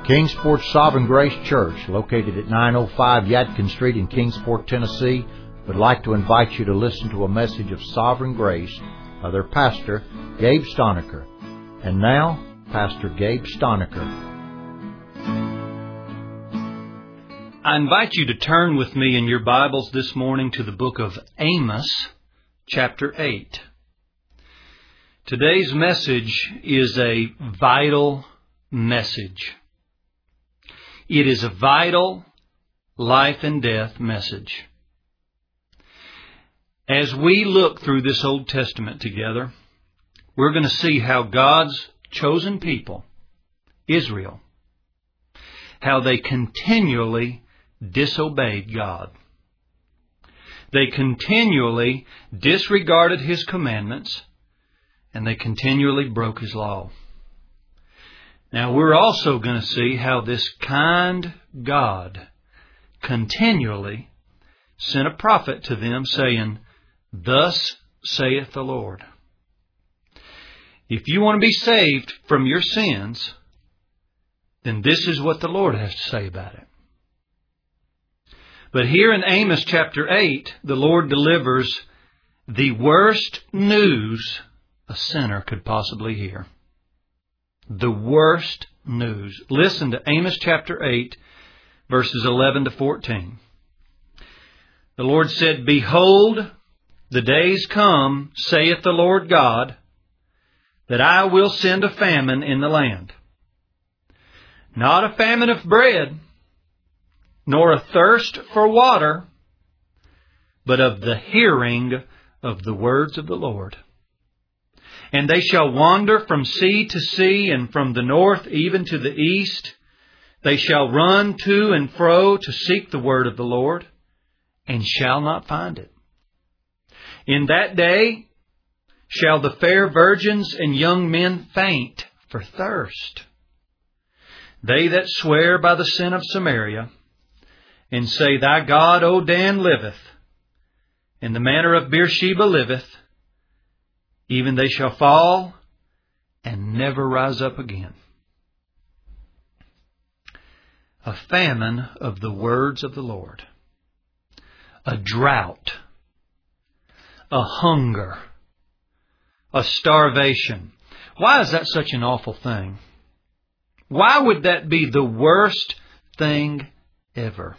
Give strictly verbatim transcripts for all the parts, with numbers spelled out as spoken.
Kingsport Sovereign Grace Church, located at nine oh five Yadkin Street in Kingsport, Tennessee, would like to invite you to listen to a message of Sovereign Grace by their pastor, Gabe Stonecker. And now, Pastor Gabe Stonecker. I invite you to turn with me in your Bibles this morning to the book of Amos, chapter eight. Today's message is a vital message. It is a vital life and death message. As we look through this Old Testament together, we're going to see how God's chosen people, Israel, how they continually disobeyed God. They continually disregarded His commandments, and they continually broke His law. Now, we're also going to see how this kind God continually sent a prophet to them saying, "Thus saith the Lord." If you want to be saved from your sins, then this is what the Lord has to say about it. But here in Amos chapter eight, the Lord delivers the worst news a sinner could possibly hear. The worst news. Listen to Amos chapter eight, verses eleven to fourteen. The Lord said, "Behold, the days come, saith the Lord God, that I will send a famine in the land. Not a famine of bread, nor a thirst for water, but of the hearing of the words of the Lord. And they shall wander from sea to sea, and from the north even to the east. They shall run to and fro to seek the word of the Lord, and shall not find it. In that day shall the fair virgins and young men faint for thirst. They that swear by the sin of Samaria, and say, Thy God, O Dan, liveth, and the manner of Beersheba liveth, even they shall fall and never rise up again." A famine of the words of the Lord. A drought. A hunger. A starvation. Why is that such an awful thing? Why would that be the worst thing ever?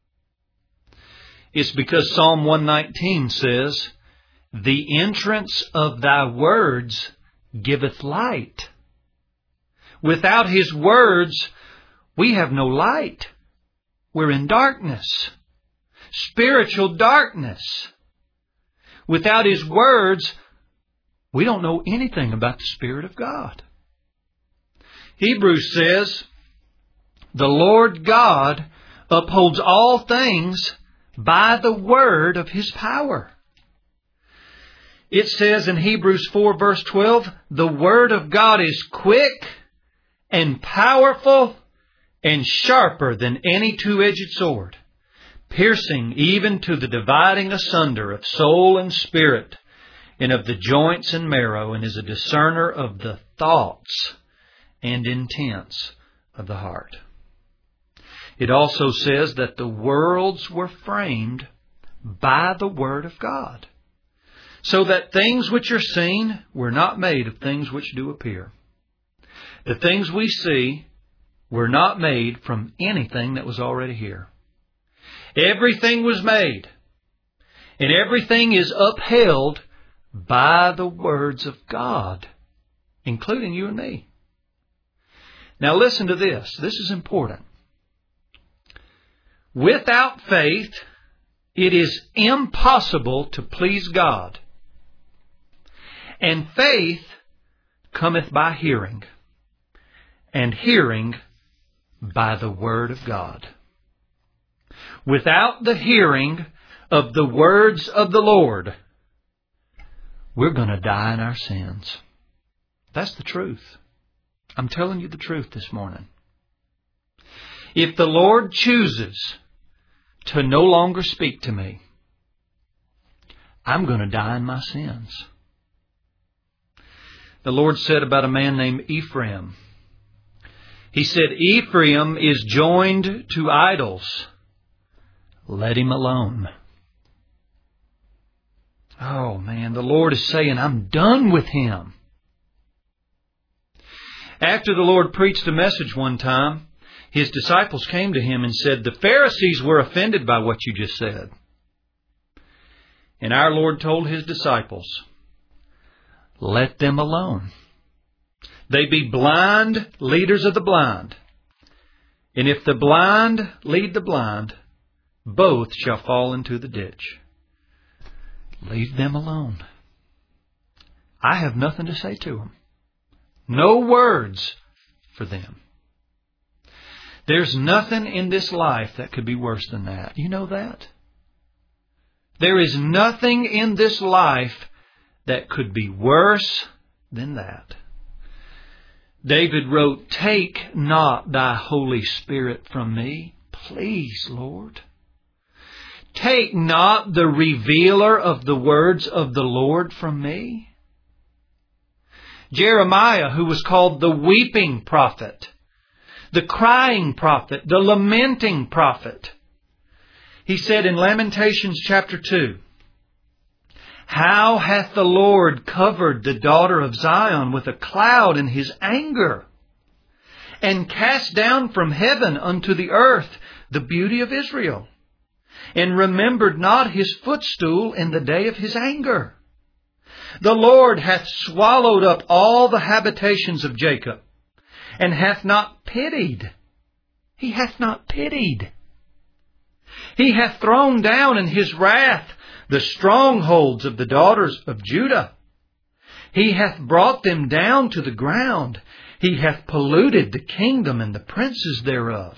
It's because Psalm one nineteen says, "The entrance of Thy words giveth light." Without His words, we have no light. We're in darkness. Spiritual darkness. Without His words, we don't know anything about the Spirit of God. Hebrews says, "The Lord God upholds all things by the word of His power." It says in Hebrews four verse twelve, "The word of God is quick and powerful and sharper than any two-edged sword, piercing even to the dividing asunder of soul and spirit, and of the joints and marrow, and is a discerner of the thoughts and intents of the heart." It also says that the worlds were framed by the word of God, so that things which are seen were not made of things which do appear. The things we see were not made from anything that was already here. Everything was made, and everything is upheld by the words of God, including you and me. Now listen to this. This is important. Without faith, it is impossible to please God. And faith cometh by hearing, and hearing by the word of God. Without the hearing of the words of the Lord, we're going to die in our sins. That's the truth. I'm telling you the truth this morning. If the Lord chooses to no longer speak to me, I'm going to die in my sins. The Lord said about a man named Ephraim, He said, Ephraim is joined to idols. Let him alone. Oh man, the Lord is saying, I'm done with him. After the Lord preached a message one time, His disciples came to Him and said, the Pharisees were offended by what you just said. And our Lord told His disciples, let them alone. They be blind leaders of the blind. And if the blind lead the blind, both shall fall into the ditch. Leave them alone. I have nothing to say to them. No words for them. There's nothing in this life that could be worse than that. You know that? There is nothing in this life that could be worse than that. David wrote, take not thy Holy Spirit from me, please, Lord. Take not the revealer of the words of the Lord from me. Jeremiah, who was called the weeping prophet, the crying prophet, the lamenting prophet. He said in Lamentations chapter two, how hath the Lord covered the daughter of Zion with a cloud in His anger, and cast down from heaven unto the earth the beauty of Israel, and remembered not His footstool in the day of His anger. The Lord hath swallowed up all the habitations of Jacob, and hath not pitied. He hath not pitied. He hath thrown down in His wrath the strongholds of the daughters of Judah. He hath brought them down to the ground. He hath polluted the kingdom and the princes thereof.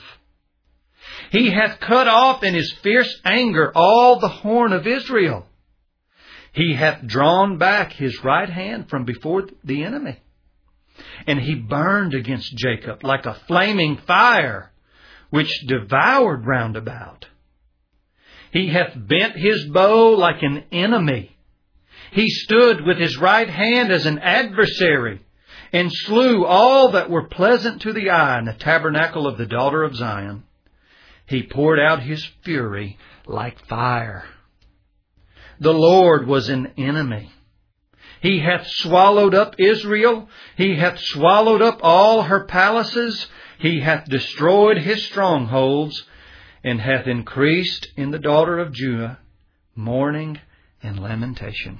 He hath cut off in His fierce anger all the horn of Israel. He hath drawn back His right hand from before the enemy. And He burned against Jacob like a flaming fire, which devoured round about. He hath bent His bow like an enemy. He stood with His right hand as an adversary, and slew all that were pleasant to the eye in the tabernacle of the daughter of Zion. He poured out His fury like fire. The Lord was an enemy. He hath swallowed up Israel. He hath swallowed up all her palaces. He hath destroyed His strongholds, and hath increased in the daughter of Judah mourning and lamentation.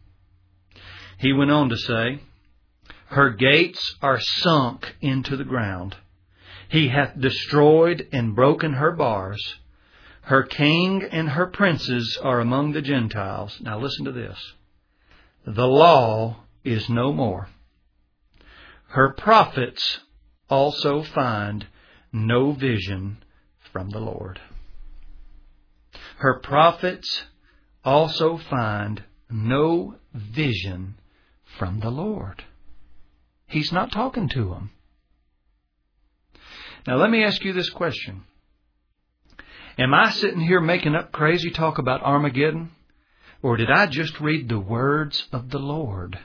He went on to say, her gates are sunk into the ground. He hath destroyed and broken her bars. Her king and her princes are among the Gentiles. Now listen to this. The law is no more. Her prophets also find no vision from the Lord. Her prophets also find no vision from the Lord. He's not talking to them. Now let me ask you this question. Am I sitting here making up crazy talk about Armageddon? Or did I just read the words of the Lord?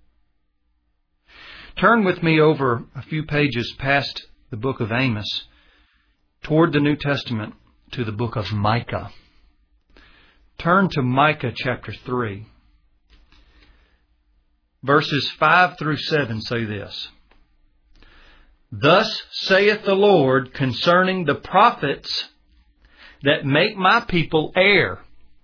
Turn with me over a few pages past the book of Amos, toward the New Testament, to the book of Micah. Turn to Micah chapter three. Verses five through seven say this. Thus saith the Lord concerning the prophets that make my people err,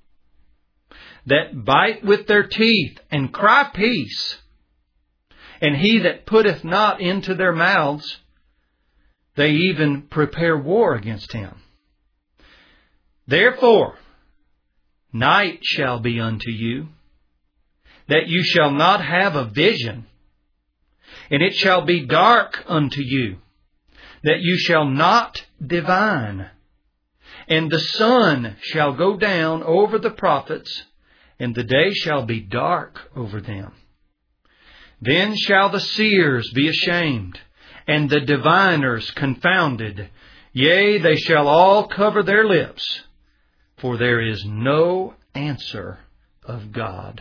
that bite with their teeth and cry peace, and he that putteth not into their mouths, they even prepare war against him. Therefore, night shall be unto you, that you shall not have a vision, and it shall be dark unto you, that you shall not divine. And the sun shall go down over the prophets, and the day shall be dark over them. Then shall the seers be ashamed, and the diviners confounded. Yea, they shall all cover their lips, for there is no answer of God.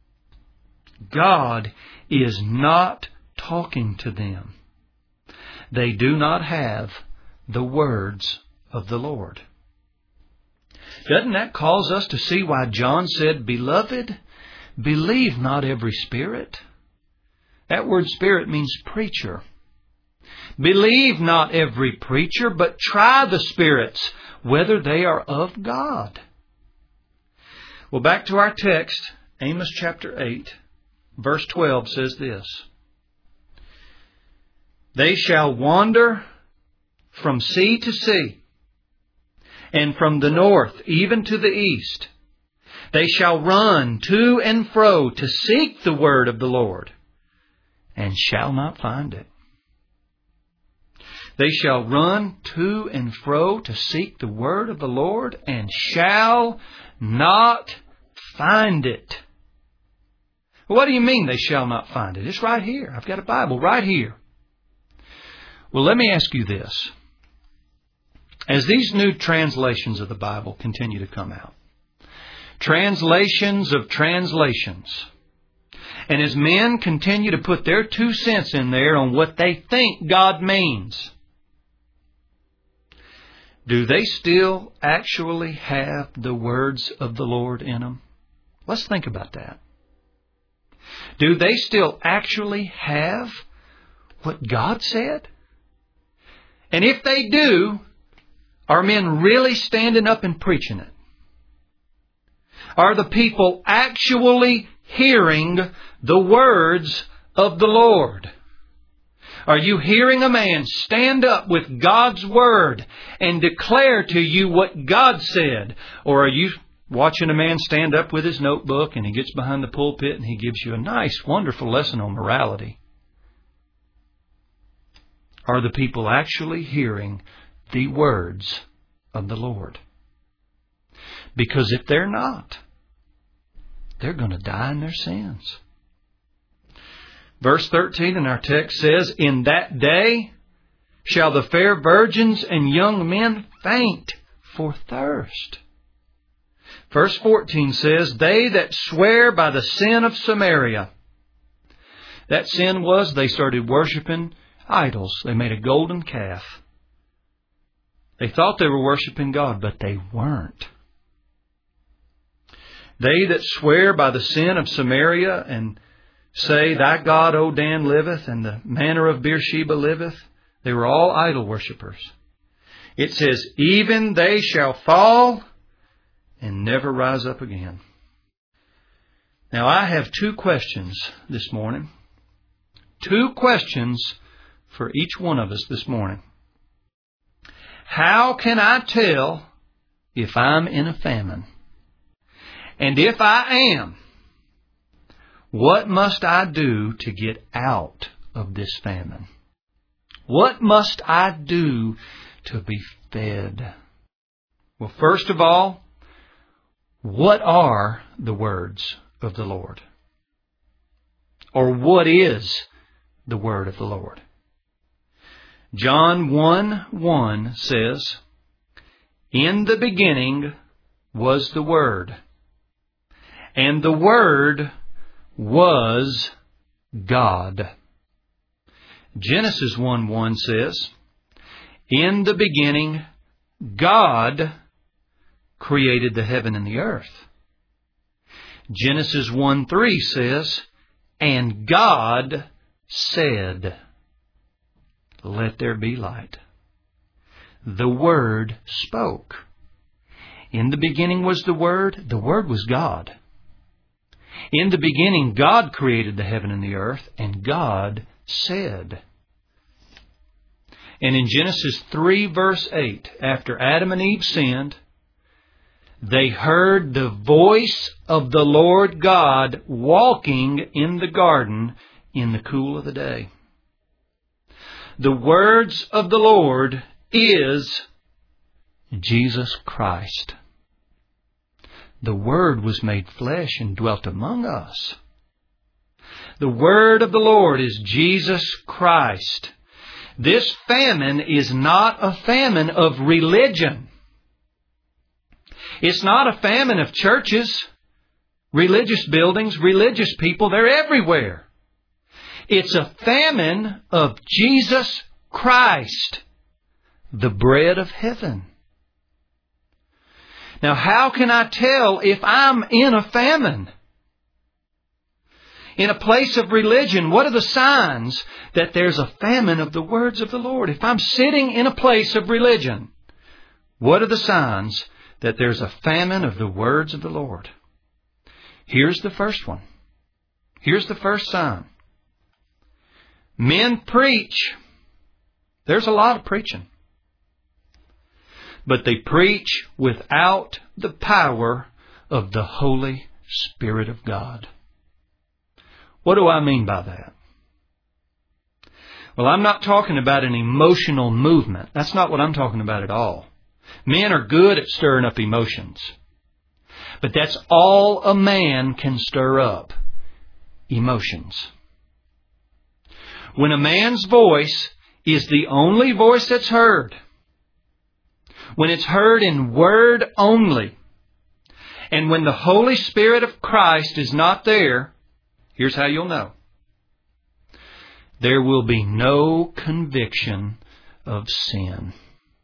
God is not talking to them. they do not have the words of the Lord. Doesn't that cause us to see why John said, Beloved, believe not every spirit? That word spirit means preacher. Believe not every preacher, but try the spirits, whether they are of God. Well, back to our text, Amos chapter eight, verse twelve says this. They shall wander from sea to sea, and from the north even to the east. They shall run to and fro to seek the word of the Lord, and shall not find it. They shall run to and fro to seek the word of the Lord, and shall not find it. What do you mean they shall not find it? It's right here. I've got a Bible right here. Well, let me ask you this. As these new translations of the Bible continue to come out, translations of translations, and as men continue to put their two cents in there on what they think God means, do they still actually have the words of the Lord in them? Let's think about that. Do they still actually have what God said? And if they do, are men really standing up and preaching it? Are the people actually hearing the words of the Lord? Are you hearing a man stand up with God's Word and declare to you what God said? Or are you watching a man stand up with his notebook and he gets behind the pulpit and he gives you a nice, wonderful lesson on morality? Are the people actually hearing the words of the Lord? Because if they're not, they're going to die in their sins. Verse thirteen in our text says, In that day shall the fair virgins and young men faint for thirst. Verse fourteen says, They that swear by the sin of Samaria. That sin was they started worshiping idols. They made a golden calf. They thought they were worshiping God, but they weren't. They that swear by the sin of Samaria and say, Thy God, O Dan, liveth, and the manner of Beersheba liveth. They were all idol worshippers. It says, Even they shall fall and never rise up again. Now, I have two questions this morning. Two questions for each one of us this morning. How can I tell if I'm in a famine? And if I am, what must I do to get out of this famine? What must I do to be fed? Well, first of all, what are the words of the Lord? Or what is the word of the Lord? John one one says, In the beginning was the Word, and the Word was God. Genesis one one says, In the beginning God created the heaven and the earth. Genesis one three says, And God said, Let there be light. The Word spoke. In the beginning was the Word. The Word was God. In the beginning, God created the heaven and the earth, and God said. And in Genesis three, verse eight, after Adam and Eve sinned, they heard the voice of the Lord God walking in the garden in the cool of the day. The words of the Lord is Jesus Christ. The Word was made flesh and dwelt among us. The Word of the Lord is Jesus Christ. This famine is not a famine of religion. It's not a famine of churches, religious buildings, religious people. They're everywhere. It's a famine of Jesus Christ, the bread of heaven. Now, how can I tell if I'm in a famine? In a place of religion, what are the signs that there's a famine of the words of the Lord? If I'm sitting in a place of religion, what are the signs that there's a famine of the words of the Lord? Here's the first one. Here's the first sign. Men preach. There's a lot of preaching. But they preach without the power of the Holy Spirit of God. What do I mean by that? Well, I'm not talking about an emotional movement. That's not what I'm talking about at all. Men are good at stirring up emotions. But that's all a man can stir up. Emotions. When a man's voice is the only voice that's heard, when it's heard in word only, and when the Holy Spirit of Christ is not there, here's how you'll know. There will be no conviction of sin.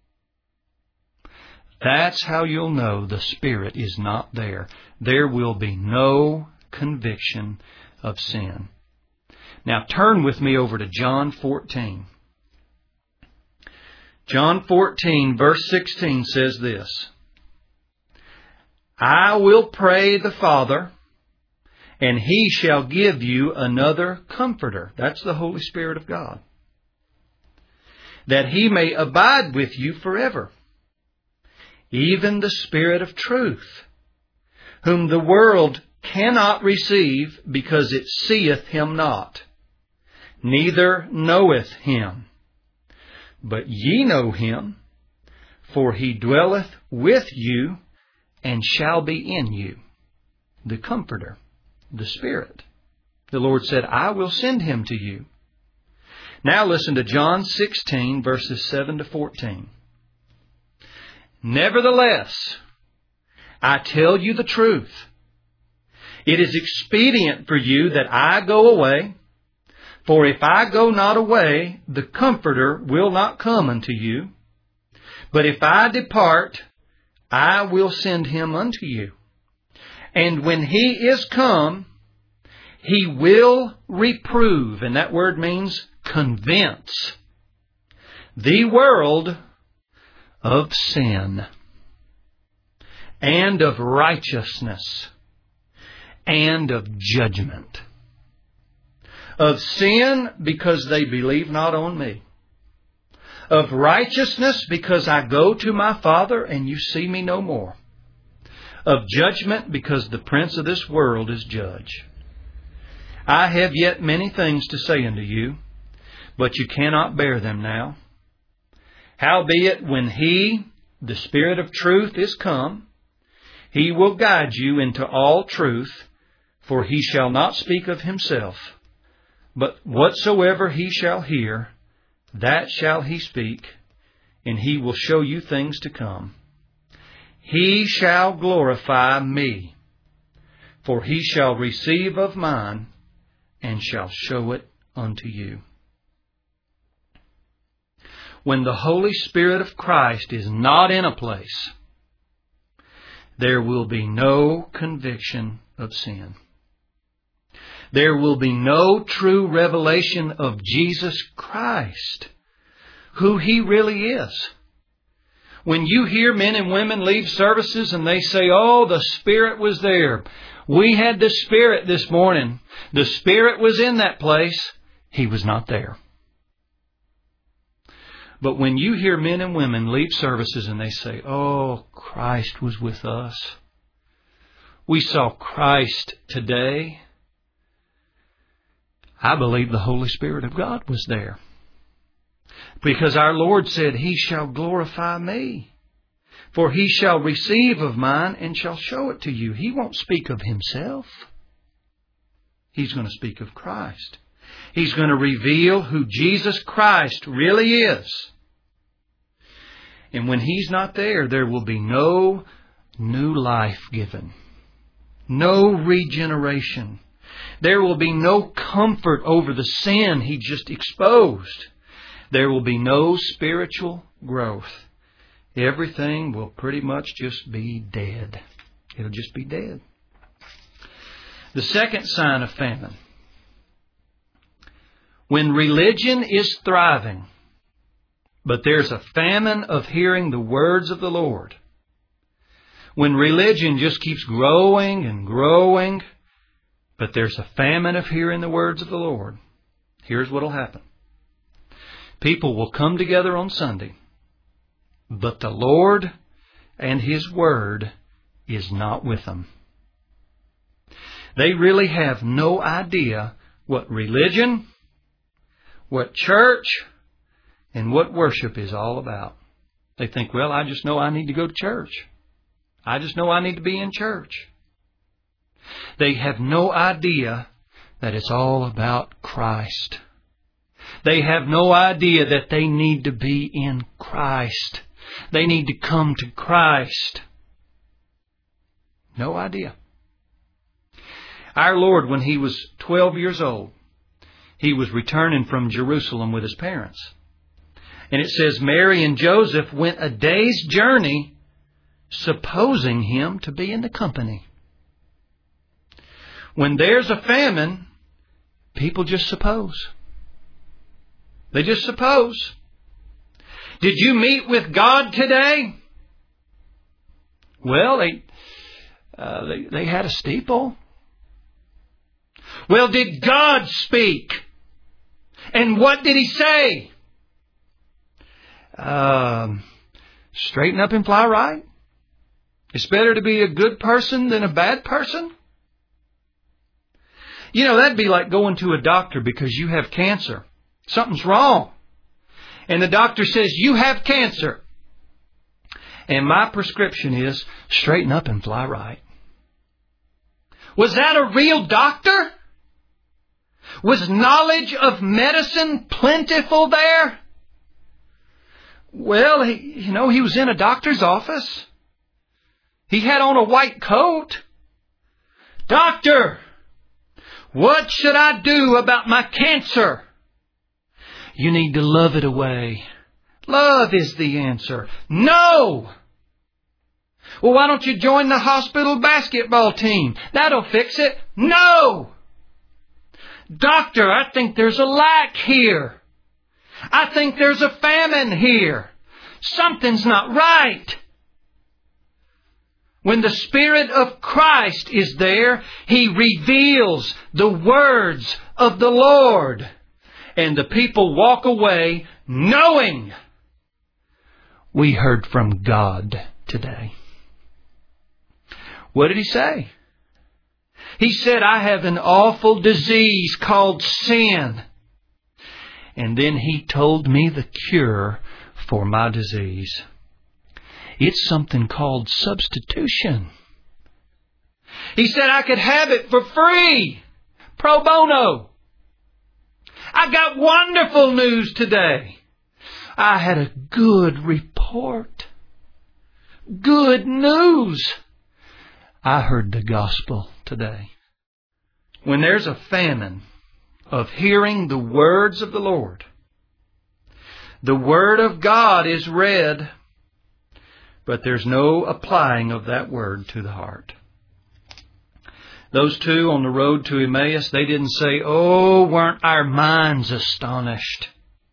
That's how you'll know the Spirit is not there. There will be no conviction of sin. Now turn with me over to John fourteen. John fourteen verse sixteen says this. I will pray the Father, and He shall give you another Comforter. That's the Holy Spirit of God. That He may abide with you forever. Even the Spirit of truth, whom the world cannot receive, because it seeth Him not, neither knoweth Him. But ye know Him, for He dwelleth with you, and shall be in you. The Comforter, the Spirit. The Lord said, I will send Him to you. Now listen to John sixteen, verses seven to fourteen. Nevertheless, I tell you the truth. It is expedient for you that I go away. For if I go not away, the Comforter will not come unto you. But if I depart, I will send Him unto you. And when He is come, He will reprove, and that word means convince, the world of sin, and of righteousness, and of judgment. Of sin, because they believe not on me. Of righteousness, because I go to my Father, and you see me no more. Of judgment, because the prince of this world is judge. I have yet many things to say unto you, but you cannot bear them now. Howbeit, when He, the Spirit of truth, is come, He will guide you into all truth, for He shall not speak of Himself, but whatsoever He shall hear, that shall He speak, and He will show you things to come. He shall glorify me, for He shall receive of mine, and shall show it unto you. When the Holy Spirit of Christ is not in a place, there will be no conviction of sin. There will be no true revelation of Jesus Christ, who He really is. When you hear men and women leave services and they say, oh, the Spirit was there. We had the Spirit this morning. The Spirit was in that place. He was not there. But when you hear men and women leave services and they say, oh, Christ was with us. We saw Christ today. I believe the Holy Spirit of God was there. Because our Lord said, He shall glorify me. For He shall receive of mine and shall show it to you. He won't speak of Himself. He's going to speak of Christ. He's going to reveal who Jesus Christ really is. And when He's not there, there will be no new life given. No regeneration. There will be no comfort over the sin He just exposed. There will be no spiritual growth. Everything will pretty much just be dead. It'll just be dead. The second sign of famine. When religion is thriving, but there's a famine of hearing the words of the Lord. When religion just keeps growing and growing, but there's a famine of hearing the words of the Lord, here's what will happen. People will come together on Sunday, but the Lord and His Word is not with them. They really have no idea what religion, what church, and what worship is all about. They think, well, I just know I need to go to church. I just know I need to be in church. They have no idea that it's all about Christ. They have no idea that they need to be in Christ. They need to come to Christ. No idea. Our Lord, when He was twelve years old, He was returning from Jerusalem with His parents. And it says Mary and Joseph went a day's journey, supposing Him to be in the company. When there's a famine, people just suppose. They just suppose. Did you meet with God today? Well, they, uh, they, they had a steeple. Well, did God speak? And what did He say? Um, straighten up and fly right. It's better to be a good person than a bad person. You know, that'd be like going to a doctor because you have cancer. Something's wrong. And the doctor says, you have cancer. And my prescription is, straighten up and fly right. Was that a real doctor? Was knowledge of medicine plentiful there? Well, he, you know, he was in a doctor's office. He had on a white coat. Doctor, what should I do about my cancer? You need to love it away. Love is the answer. No! Well, why don't you join the hospital basketball team? That'll fix it. No! Doctor, I think there's a lack here. I think there's a famine here. Something's not right. When the Spirit of Christ is there, He reveals the words of the Lord. And the people walk away knowing we heard from God today. What did He say? He said, I have an awful disease called sin. And then He told me the cure for my disease. It's something called substitution. He said I could have it for free. Pro bono. I got wonderful news today. I had a good report. Good news. I heard the gospel today. When there's a famine of hearing the words of the Lord, the Word of God is read, but there's no applying of that Word to the heart. Those two on the road to Emmaus, they didn't say, oh, weren't our minds astonished?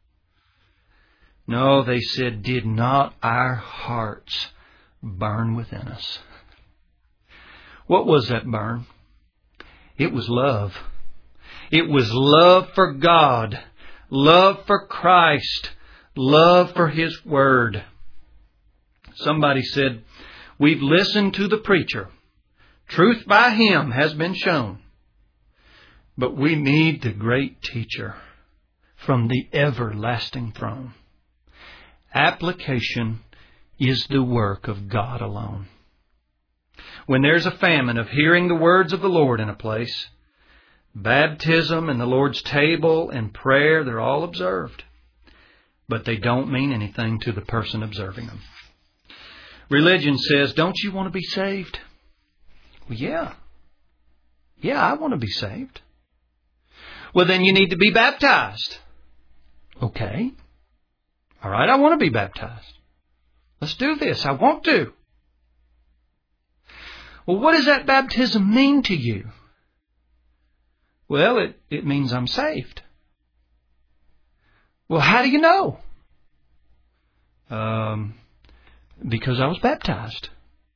No, they said, did not our hearts burn within us? What was that burn? It was love. It was love for God, love for Christ, love for His Word. Somebody said, we've listened to the preacher. Truth by him has been shown. But we need the great teacher from the everlasting throne. Application is the work of God alone. When there's a famine of hearing the words of the Lord in a place, baptism and the Lord's table and prayer, they're all observed. But they don't mean anything to the person observing them. Religion says, don't you want to be saved? Well, yeah. Yeah, I want to be saved. Well, then you need to be baptized. Okay. All right, I want to be baptized. Let's do this. I want to. Well, what does that baptism mean to you? Well, it, it means I'm saved. Well, how do you know? Um, because I was baptized.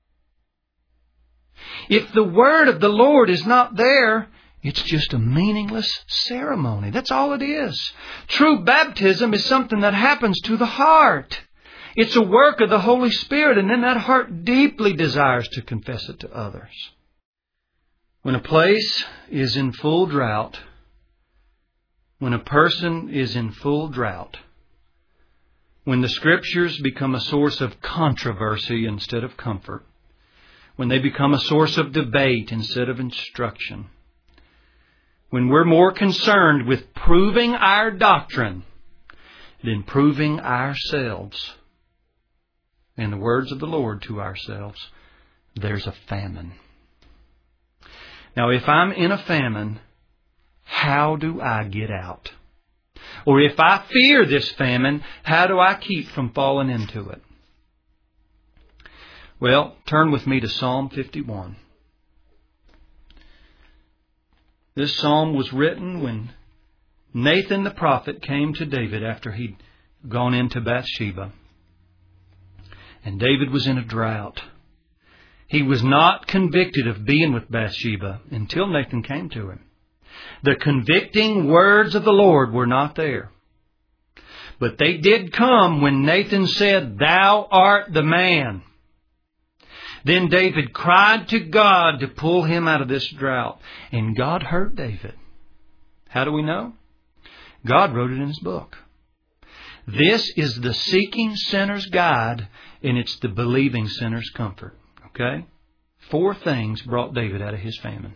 If the word of the Lord is not there, it's just a meaningless ceremony. That's all it is. True baptism is something that happens to the heart. It's a work of the Holy Spirit, and then that heart deeply desires to confess it to others. When a place is in full drought, when a person is in full drought, when the Scriptures become a source of controversy instead of comfort, when they become a source of debate instead of instruction, when we're more concerned with proving our doctrine than proving ourselves, in the words of the Lord to ourselves, there's a famine. Now, if I'm in a famine, how do I get out? Or if I fear this famine, how do I keep from falling into it? Well, turn with me to Psalm fifty-one. This psalm was written when Nathan the prophet came to David after he'd gone into Bathsheba. And David was in a drought. He was not convicted of being with Bathsheba until Nathan came to him. The convicting words of the Lord were not there. But they did come when Nathan said, "Thou art the man." Then David cried to God to pull him out of this drought. And God heard David. How do we know? God wrote it in His book. This is the seeking sinner's guide, and it's the believing sinner's comfort. Okay? Four things brought David out of his famine.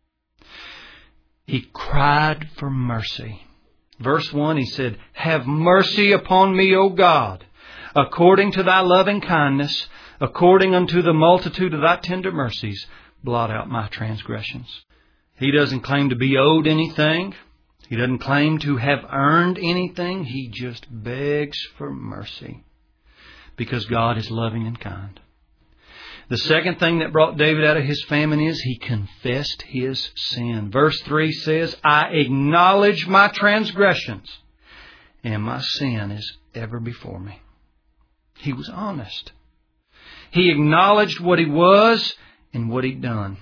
He cried for mercy. Verse one, he said, "Have mercy upon me, O God, according to thy loving kindness, according unto the multitude of thy tender mercies, blot out my transgressions." He doesn't claim to be owed anything. He doesn't claim to have earned anything. He just begs for mercy because God is loving and kind. The second thing that brought David out of his famine is he confessed his sin. Verse three says, "I acknowledge my transgressions, and my sin is ever before me." He was honest. He acknowledged what he was and what he'd done.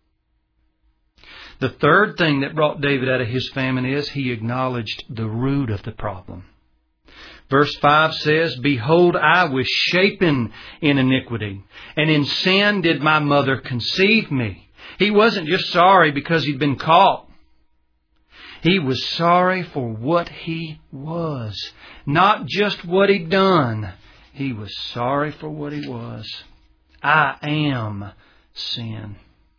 The third thing that brought David out of his famine is he acknowledged the root of the problem. Verse five says, "Behold, I was shapen in iniquity, and in sin did my mother conceive me." He wasn't just sorry because he'd been caught. He was sorry for what he was, not just what he'd done. He was sorry for what he was. I am sin.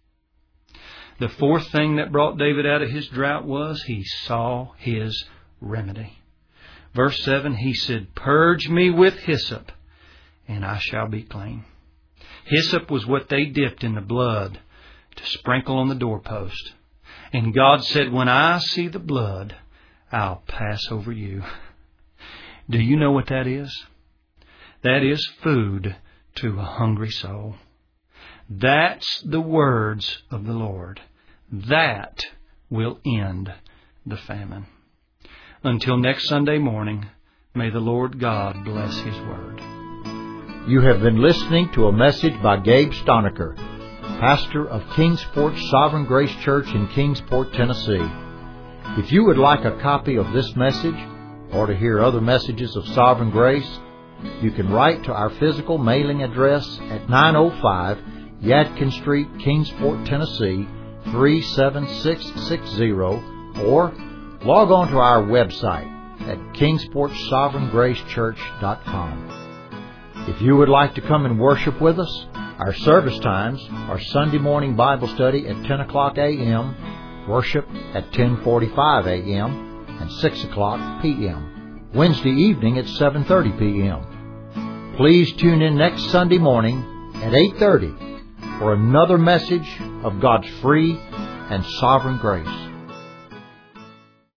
The fourth thing that brought David out of his drought was he saw his remedy. Verse seven, he said, "Purge me with hyssop, and I shall be clean." Hyssop was what they dipped in the blood to sprinkle on the doorpost. And God said, "When I see the blood, I'll pass over you." Do you know what that is? That is food to a hungry soul. That's the words of the Lord. That will end the famine. Until next Sunday morning, may the Lord God bless His Word. You have been listening to a message by Gabe Stonecker, pastor of Kingsport Sovereign Grace Church in Kingsport, Tennessee. If you would like a copy of this message or to hear other messages of Sovereign Grace, you can write to our physical mailing address at nine oh five Yadkin Street, Kingsport, Tennessee, three seven six six zero, or log on to our website at kingsport sovereign grace church dot com. If you would like to come and worship with us, our service times are Sunday morning Bible study at ten o'clock a.m., worship at ten forty-five a.m., and six o'clock p.m., Wednesday evening at seven thirty p.m. Please tune in next Sunday morning at eight thirty for another message of God's free and sovereign grace.